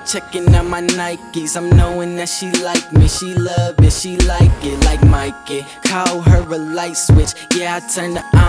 checking out my Nikes. I'm knowing that she like me, she love it, she like it like Mikey. Call her a light switch, yeah, I turn her on.